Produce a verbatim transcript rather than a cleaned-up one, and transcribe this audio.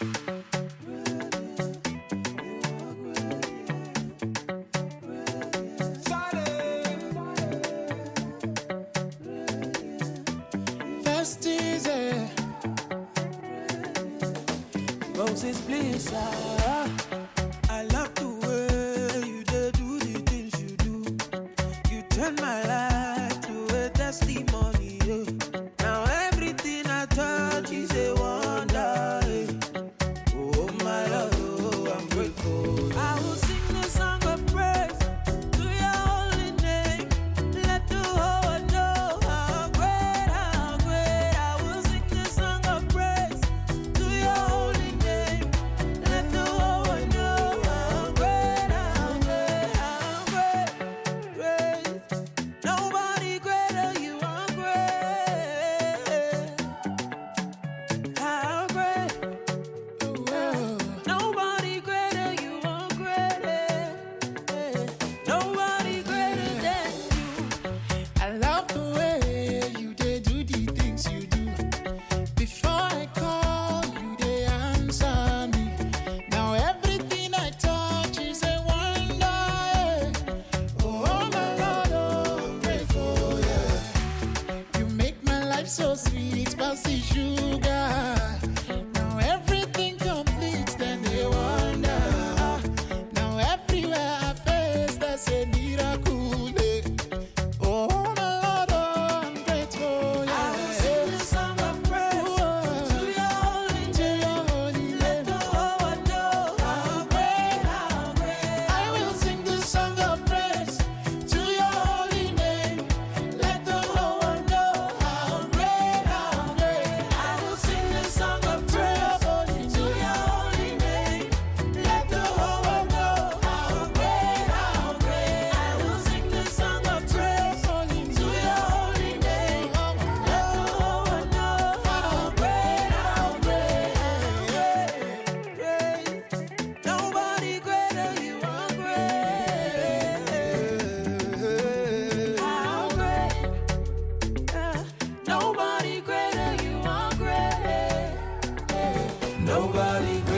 First is a Moses, please, ah. I love the way you did do the things you do. You turn my life to a testimony. Yeah. Now everything I touch is a wonder. Yeah. Oh my Lord, oh, I'm grateful. I will sing the song of praise to your holy name. Let the whole world know how great, how great. I will sing the song of praise to your holy name. Let the whole world know how great, how great, how great, great. Nobody greater, you are great. How great. Nobody greater, you are great. Nobody greater than you. I love the way you did do the things you do. Before I call you, they answer me. Now everything I touch is a wonder. Oh my Lord, oh, I'm grateful, yeah. You make my life so sweet, bouncy sugar. Now everything complete, then they wonder. Now everywhere I face, there's a miracle. eh. Oh my Lord, oh, I'm grateful, I yeah. will sing the song of praise to your holy To name. your holy Let name. the whole world know how great, how great. I will sing the song of praise to your holy name. Let the whole world know how great, how great. I will sing the song of praise to your holy name. Let the whole world know how great, how great. I will sing the song of praise to your holy name. Let the whole world know how great, how great, great, great. Nobody greater, you are great. How great. Yeah. Nobody greater, you are great. Nobody greater.